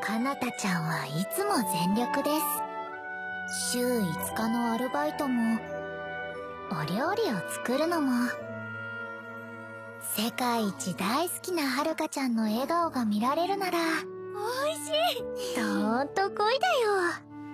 かなたちゃんはいつも全力です。週5日のアルバイトも、お料理を作るのも、世界一大好きなはるかちゃんの笑顔が見られるなら、 おいしい。 どーんと恋だよ。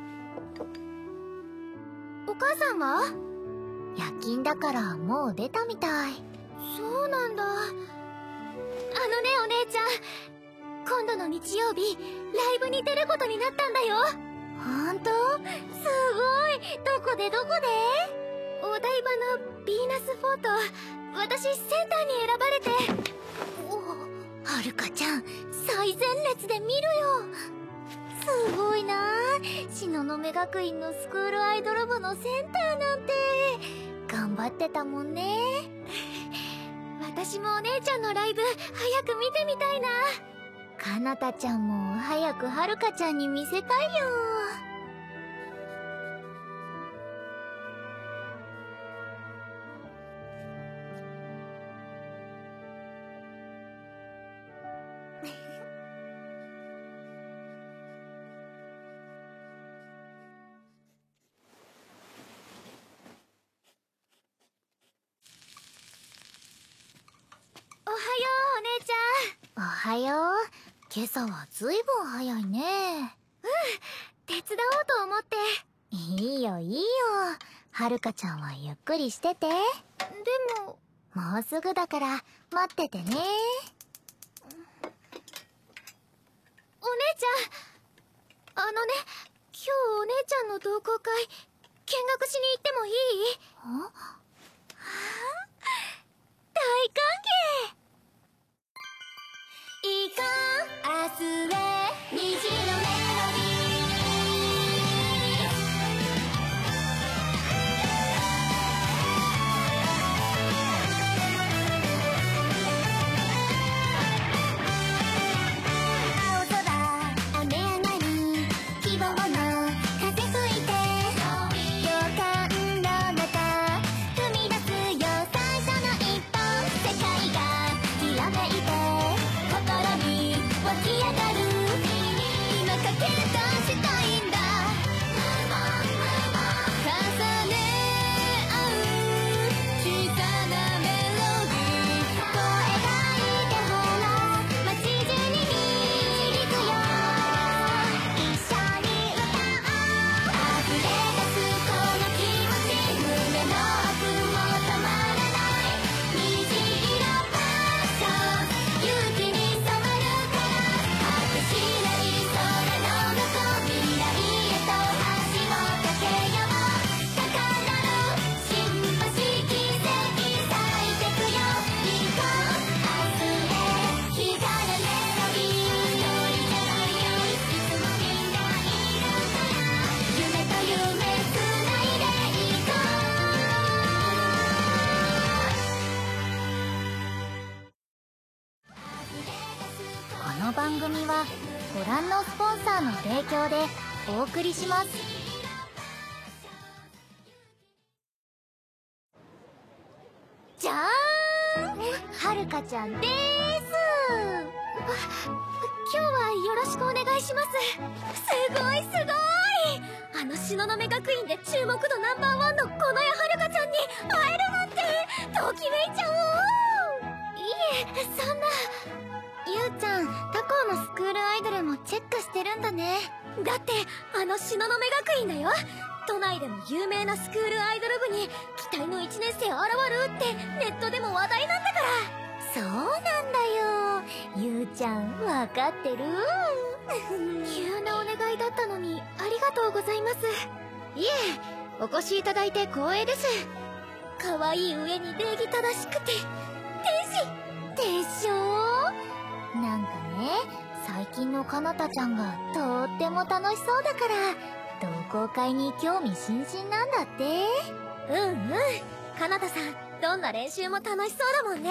お母さんは？ 夜勤だからもう出たみたい。 そうなんだ。お姉ちゃん、今度の日曜日ライブに出ることになったんだよ。 ほんと？ すごい。どこで？お台場のヴィーナスフォート、私センターに選ばれて。 はるかちゃん最前列で見るよ。すごいなあ、東雲学院のスクールアイドル部のセンターなんて頑張ってたもんね。 私もお姉ちゃんのライブ早く見てみたいな。 かなたちゃんも早くはるかちゃんに見せたいよ。 おはよう、お姉ちゃん。 おはよう。今朝はずいぶん早いね。 手伝おうと思って。 いいよいいよ。はるかちゃんはゆっくりしてて。 でも、 もうすぐだから待っててね。 お姉ちゃん、今日お姉ちゃんの同好会見学しに行ってもいい？大歓迎。行こう明日へ虹のメロディ青空雨上がり希望の風吹いて予感の中踏み出すよ最初の一歩世界がきらめいて心に湧き上がる今かけ出したいんだ重ね合う小さなメロディー声がいてほら街中に導くよ一緒に歌おう溢れ出すこの気持ち胸の奥も止まらない虹色パッション勇気に染まるから果てしない空の向こう未来へと橋を架けよう高鳴るシンパシー奇跡咲いてくよ行こう明日へ光るメロディー一人じゃないよいつもみんないるから夢と夢つないでいここの番組はご覧のスポンサーの提供でお送りします。 じゃーん。 はるかちゃんでーす。 今日はよろしくお願いします。すごい東雲学院で注目度ナンバーワンのこのやはるかちゃんに会えるなんてときめいちゃおう。いえそんな。 ゆうちゃん、他校のスクールアイドルもチェックしてるんだね。 だって東雲学院だよ。都内でも有名なスクールアイドル部に期待の1年生現るってネットでも話題なんだから。 そうなんだよ。ゆうちゃん、わかってる急なお願いだったのにありがとうございます。いえ、お越しいただいて光栄です。可愛い上に礼儀正しくて天使でしょ。なんかね、最近のかなたちゃんがとっても楽しそうだから同好会に興味津々なんだって。 かなたさんどんな練習も楽しそうだもんね。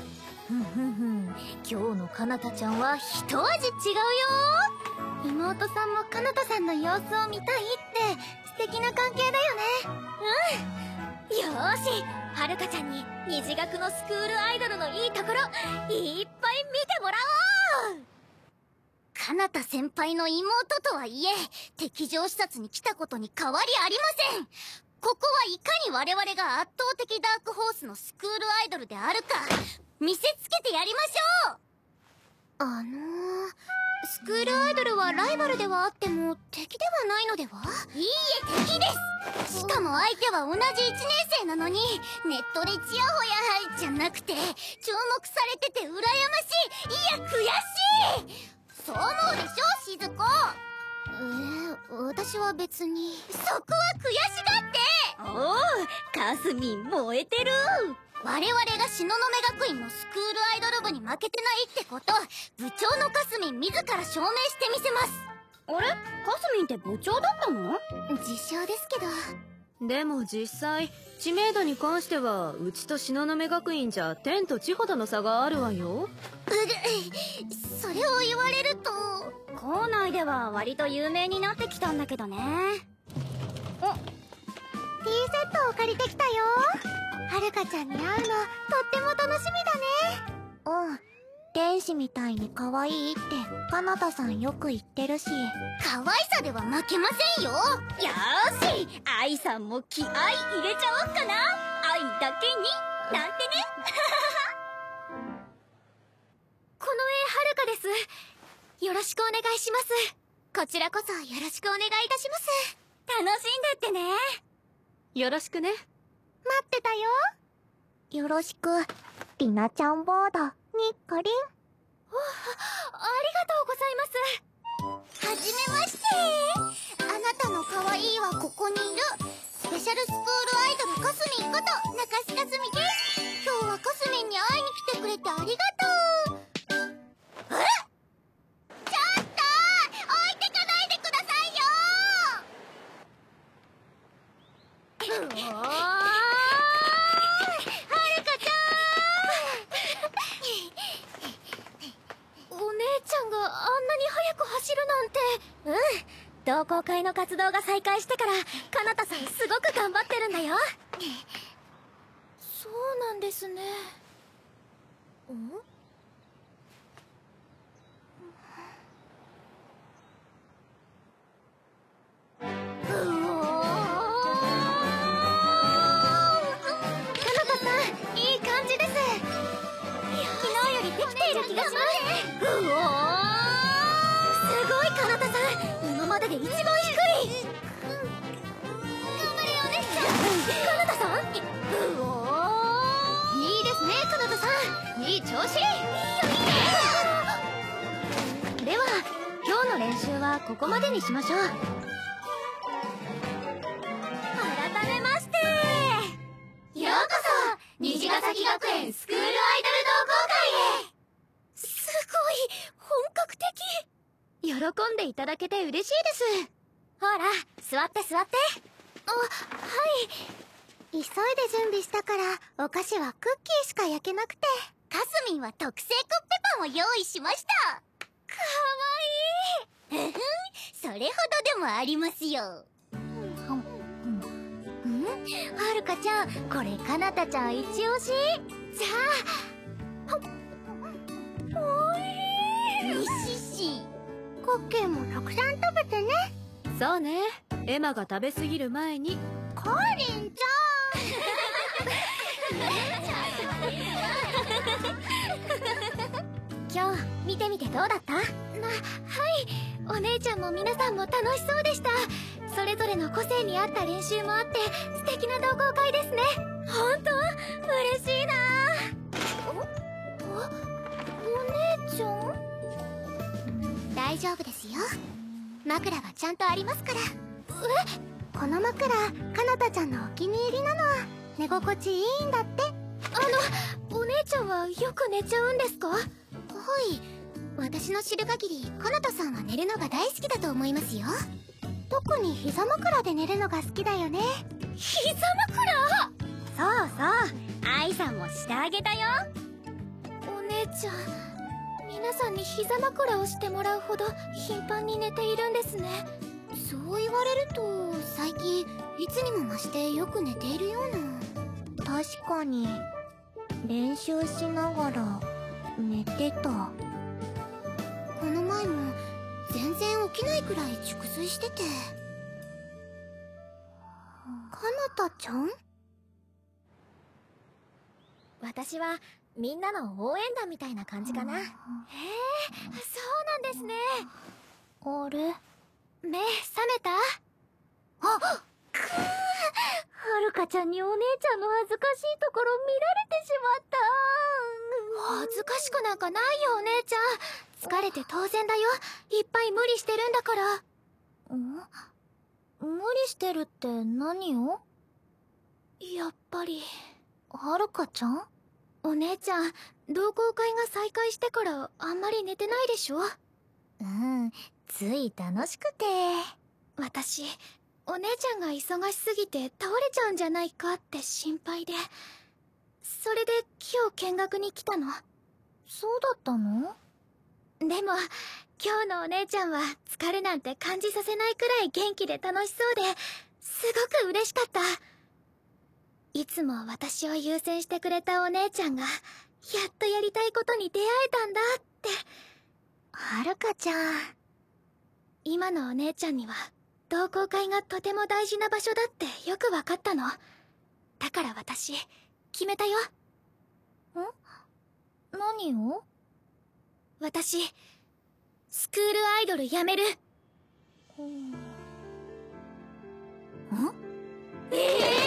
今日のかなたちゃんは一味違うよ。妹さんもかなたさんの様子を見たいって素敵な関係だよね。 よーし、はるかちゃんに虹学のスクールアイドルのいいところいっぱい見てもらおう。 かかなた先輩の妹とはいえ敵情視察に来たことに変わりありません。ここはいかに我々が圧倒的ダークホースのスクールアイドルであるか見せつけてやりましょう。スクールアイドルはライバルではあっても敵ではないのでは？いいえ、敵です。しかも相手は同じ1年生なのにネットでチヤホヤじゃなくて注目されてて羨ましい、いや悔しい。そう思うでしょ、しずこ。私は別に。そこは悔しがって。 おお、かすみん燃えてる。 我々が東雲学院のスクールアイドル部に負けてないってこと部長のかすみん自ら証明してみせます。 あれ、かすみんって部長だったの？ 自称ですけど。 でも実際知名度に関してはうちと東雲学院じゃ天と地ほどの差があるわよ。 それを言われると校内では割と有名になってきたんだけどね。 ティーセットを借りてきたよ。はるかちゃんに会うのとっても楽しみだね。天使みたいに可愛いってかなたさんよく言ってるし、可愛さでは負けませんよ。 よーし、愛さんも気合い入れちゃおうかな。愛だけになんてね。 この絵はるかです。よろしくお願いします。こちらこそよろしくお願いいたします。 楽しんでってね。 よろしくね。 待ってたよ。よろしく、りなちゃんボード、にっこりん。ありがとうございます。はじめまして。あなたの可愛いはここにいるスペシャルスクールアイドルかすみんこと中須かすみです。今日はかすみんに会いに来てくれてありがとう。ちょっと置いてかないでくださいよ。 同好会の活動が再開してからかなたさんすごく頑張ってるんだよ。 そうなんですね。いい感じです。昨日よりできている気がします。すごいかなたさん、今までで一番低い。頑張れよお姉ちゃん。かなたさん、いいですねかなたさん、いい調子。 では今日の練習はここまでにしましょう。 改めましてようこそ虹ヶ崎学園スクールアイドル同好会へ。すごい本格的。 喜んでいただけて嬉しいです。 ほら座って座って。はい。急いで準備したからお菓子はクッキーしか焼けなくて、かすみんは特製コッペパンを用意しました。かわいい。それほどでもありますよ。はるかちゃん、これかなたちゃん一押し。じゃあおいしい。クッキーもたくさん食べてね。 そうね、エマが食べ過ぎる前に。 かりんちゃん今日見てみてどうだった？はい、お姉ちゃんも皆さんも楽しそうでした。それぞれの個性に合った練習もあって素敵な同好会ですね。本当嬉しいな。お姉ちゃん？大丈夫ですよ、枕はちゃんとありますから。この枕かなたちゃんのお気に入りなの。寝心地いいんだって。お姉ちゃんはよく寝ちゃうんですか？はい、私の知る限りかなたさんは寝るのが大好きだと思いますよ。特に膝枕で寝るのが好きだよね。膝枕？ そうそう、愛さんもしてあげたよ。 お姉ちゃん、皆さんに膝枕をしてもらうほど頻繁に寝ているんですね。そう言われると最近いつにも増してよく寝ているような。確かに練習しながら寝てた。この前もくらい熟睡してて。かなたちゃん？ 私はみんなの応援団みたいな感じかな。へえ、そうなんですね。 あれ？ 目覚めた？ あっ、くー、はるかちゃんにお姉ちゃんの恥ずかしいところ見られてしまった。 恥ずかしくなんかないよ、お姉ちゃん。疲れて当然だよ。いっぱい無理してるんだから。 無理してるって何を？ やっぱり。 はるかちゃん？ お姉ちゃん、同好会が再開してからあんまり寝てないでしょ？ つい楽しくて。 私、お姉ちゃんが忙しすぎて倒れちゃうんじゃないかって心配で。それで今日見学に来たの。 そうだったの？ でも、今日のお姉ちゃんは疲れなんて感じさせないくらい元気で楽しそうで、すごく嬉しかった。いつも私を優先してくれたお姉ちゃんが、やっとやりたいことに出会えたんだって。 はるかちゃん。 今のお姉ちゃんには、同好会がとても大事な場所だってよくわかったの。だから私、決めたよ。 何を？ 私、スクールアイドルやめる。え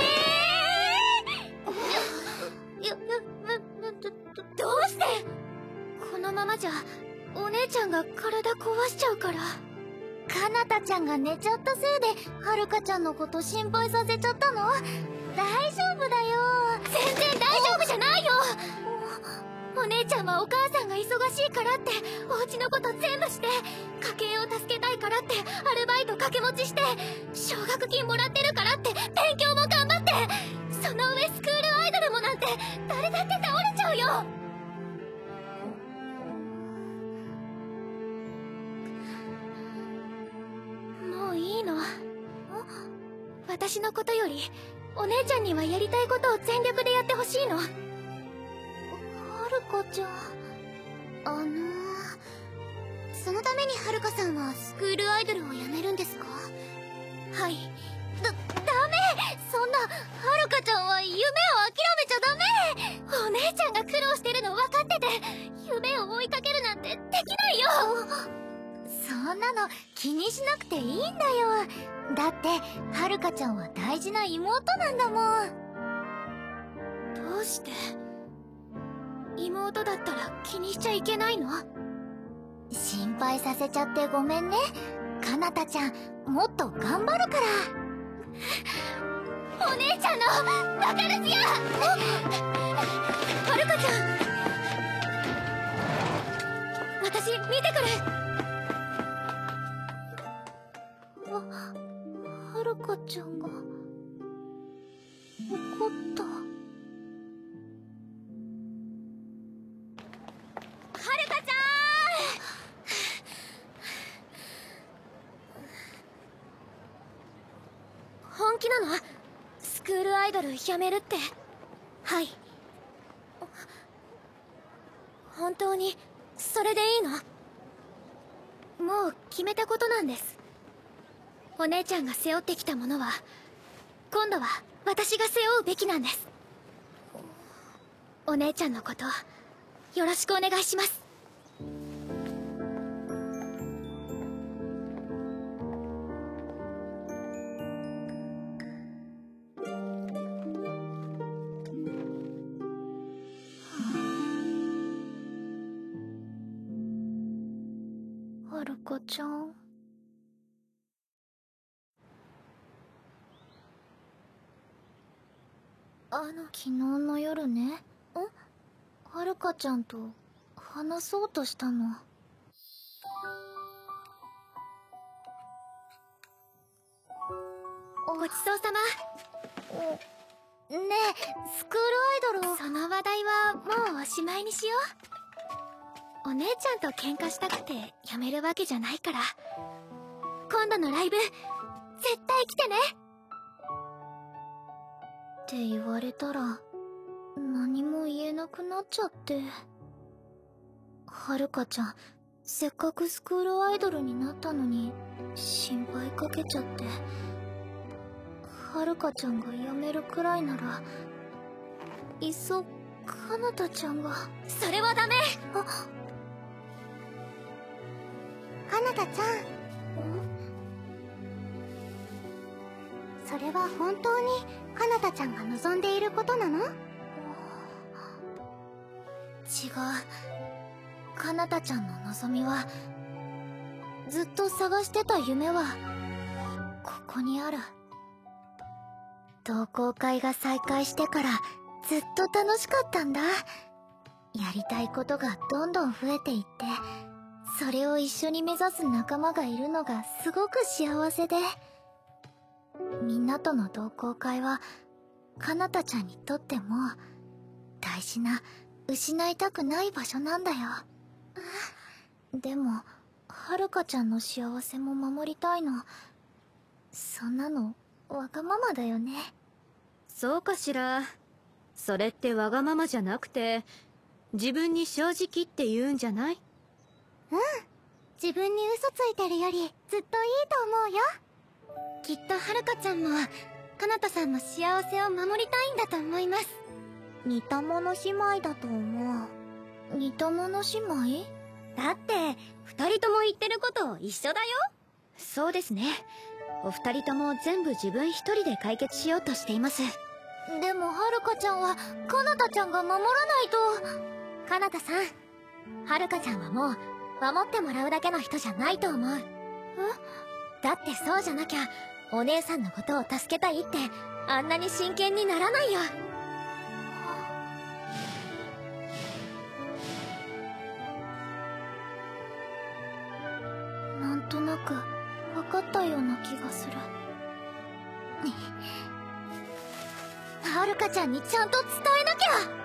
どうして？このままじゃお姉ちゃんが体壊しちゃうから。 かなたちゃんが寝ちゃったせいではるかちゃんのこと心配させちゃったの？大丈夫だよ。 全然大丈夫じゃないよ。お姉ちゃんはお母さんが忙しいからってお家のこと全部して、家計を助けたいからってアルバイト掛け持ちして、奨学金もらってるからって勉強も頑張って、その上スクールアイドルもなんて誰だって倒れちゃうよ。もういいの。私のことよりお姉ちゃんにはやりたいことを全力でやってほしいの。 はるかちゃん、そのためにはるかさんはスクールアイドルをやめるんですか？ はい。 ダメ！そんな、はるかちゃんは夢を諦めちゃダメ！ お姉ちゃんが苦労してるの分かってて、夢を追いかけるなんてできないよ。 そんなの気にしなくていいんだよ。だってはるかちゃんは大事な妹なんだもん。 どうして？妹だったら気にしちゃいけないの？ 心配させちゃってごめんね。かなたちゃんもっと頑張るから。 お姉ちゃんのバカルスや！はるかちゃん、私見てくる。 はるかちゃんが怒った。 はるかちゃん！本気なの？スクールアイドルやめるって。はい。本当にそれでいいの？もう決めたことなんです。お姉ちゃんが背負ってきたものは今度は私が背負うべきなんです。お姉ちゃんのことよろしくお願いします。 はるかちゃん。昨日の夜ね。はるかちゃんと話そうとしたの。 ごちそうさま。 ねえ、スクールアイドルを。 その話題はもうおしまいにしよう。お姉ちゃんと喧嘩したくてやめるわけじゃないから。今度のライブ絶対来てね。 って言われたら何も言えなくなっちゃって。はるかちゃん、せっかくスクールアイドルになったのに心配かけちゃって。はるかちゃんが辞めるくらいならいっそかなたちゃんが。 それはダメ。 あ、 かなたちゃん、それは本当にかなたちゃんが望んでいることなの？ 違う。かなたちゃんの望みは、ずっと探してた夢はここにある。同好会が再開してからずっと楽しかったんだ。やりたいことがどんどん増えていって、それを一緒に目指す仲間がいるのがすごく幸せで、みんなとの同好会はかなたちゃんにとっても大事な、失いたくない場所なんだよ。でもはるかちゃんの幸せも守りたいの。そんなのわがままだよね。 そうかしら。それってわがままじゃなくて、自分に正直って言うんじゃない？ 自分に嘘ついてるよりずっといいと思うよ。きっとはるかちゃんもかなたさんの幸せを守りたいんだと思います。 似た者姉妹だと思う。似た者姉妹？ だって二人とも言ってること一緒だよ。 そうですね。お二人とも全部自分一人で解決しようとしています。 でもはるかちゃんはかなたちゃんが守らないと。 かなたさん、はるかちゃんはもう守ってもらうだけの人じゃないと思う。だってそうじゃなきゃお姉さんのことを助けたいってあんなに真剣にならないよ。 なんとなく分かったような気がする。 はるかちゃんにちゃんと伝えなきゃ。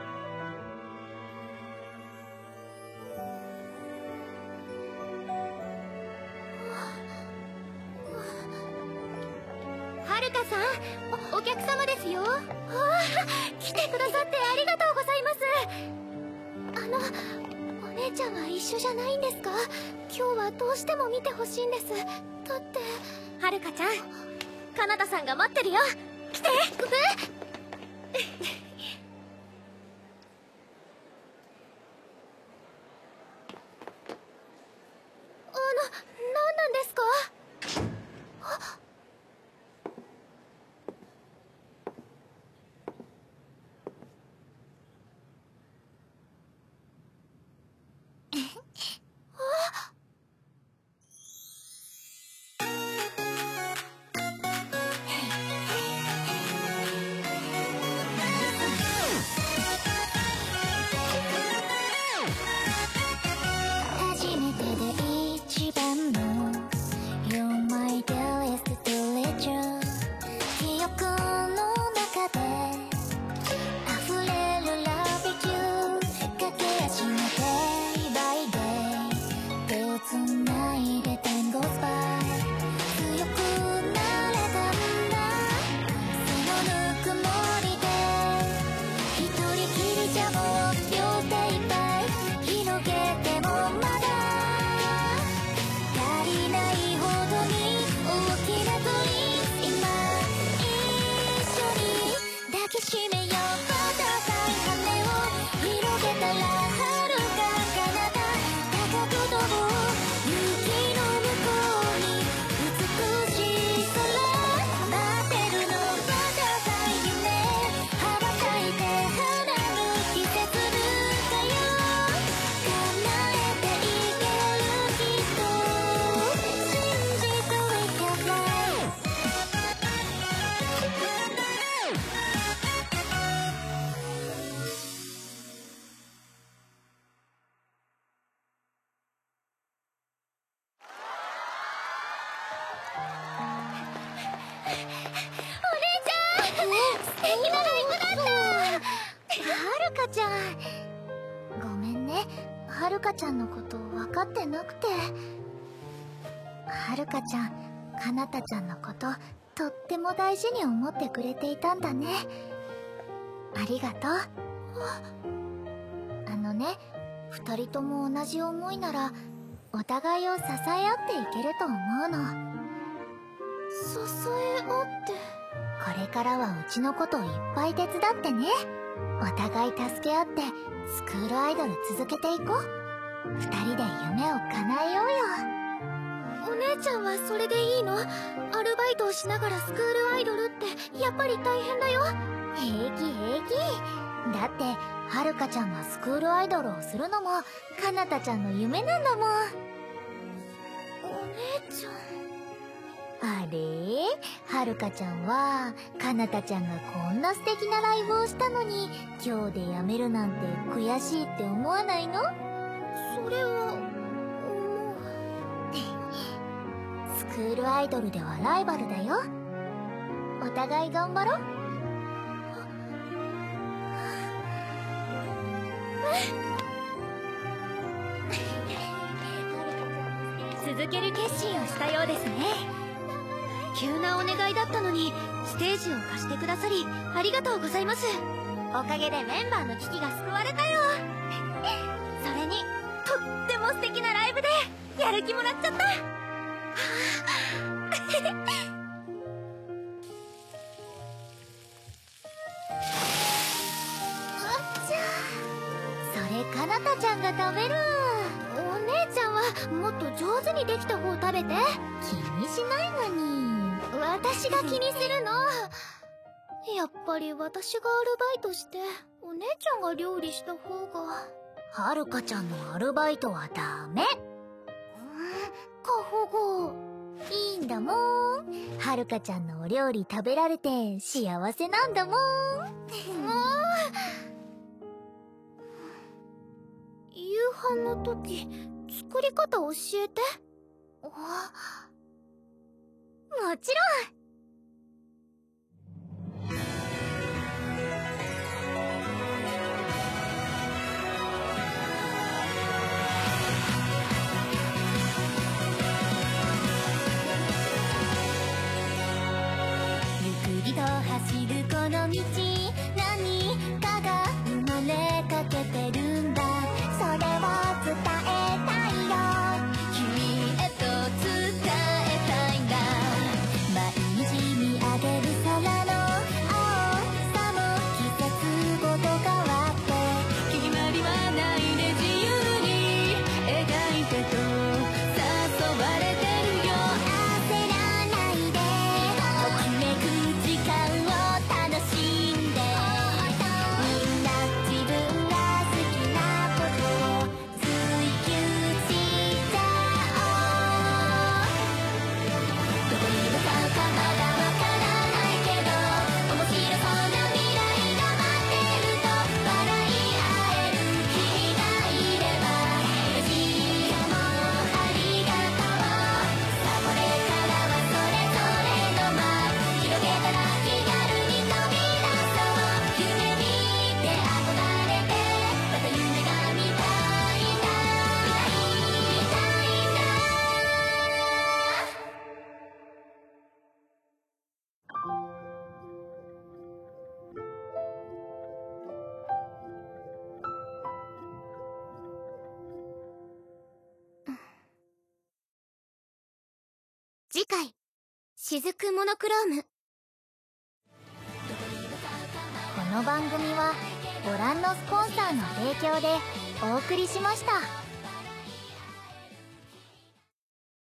はるかさん、お客様ですよ。来てくださってありがとうございます。お姉ちゃんは一緒じゃないんですか？今日はどうしても見てほしいんです。だってはるかちゃん、かなたさんが待ってるよ。来て。何なんですか？ 初めてで一番の You're my dearest treasure。 記憶の中で溢れる Love you。 駆け足の Day by day。 手をつないで Time goes by。 強くなれたんだそのぬくもりで。一人きりじゃもう両手いっぱい広げてもまだ足りないほどに大きな鳥。今一緒に抱きしめよう。暖かい羽を広げたら遥か彼方高く飛ぶ雪の向こうに美しい空待ってるの。暖かい夢羽ばたいて花る季節ぬかよ。叶えていけるきっと信じて We can fly。 素敵なライブだった。 はるかちゃん、ごめんね。はるかちゃんのこと分かってなくて。はるかちゃん、かなたちゃんのこととっても大事に思ってくれていたんだね。ありがとう。二人とも同じ思いならお互いを支え合っていけると思うの。 え合ってこれからはうちのこといっぱい手伝ってね。お互い助け合ってスクールアイドル続けていこう。二人で夢を叶えようよ。 お姉ちゃんはそれでいいの？アルバイトをしながらスクールアイドルってやっぱり大変だよ。 平気平気。だってはるかちゃんがスクールアイドルをするのもかなたちゃんの夢なんだもん。 お姉ちゃん。 あれはるかちゃんはかなたちゃんがこんな素敵なライブをしたのに今日でやめるなんて悔しいって思わないの？ それはスクールアイドルではライバルだよ。お互い頑張ろう。 続ける決心をしたようですね。急なお願いだったのにステージを貸してくださりありがとうございます。おかげでメンバーの危機が救われたよ。それにとっても素敵なライブでやる気もらっちゃった。 それかなたちゃんが食べる。 お姉ちゃんはもっと上手にできた方食べて。 気にしないのに。 私が気にするの。やっぱり私がアルバイトしてお姉ちゃんが料理した方が。 はるかちゃんのアルバイトはダメ。 過保護。 いいんだもん。はるかちゃんのお料理食べられて幸せなんだもん。 夕飯の時作り方教えて。 もちろん。 ゆっくりと走るこの道、何かが生まれかけてるんだ。それを伝えたいよ。君へと伝えたいんだ。毎日見上げる空の青さも季節ごと変わって、決まりはないで自由に描いてと誘われてるよ。焦らないでときめく時間を楽しんで、みんな自分が好きなことを追求しちゃおう。どこに向かうかまだわからないけど、面白そうな未来が待ってると笑い合える君がいれば嬉しいよ。もうありがとう。さあこれからはそれぞれの間広げたら気軽に飛び出そう。夢見て憧れてまた夢が見たいんだ。見たいんだ。次回雫モノクローム。 この番組はご覧のスポンサーの提供でお送りしました。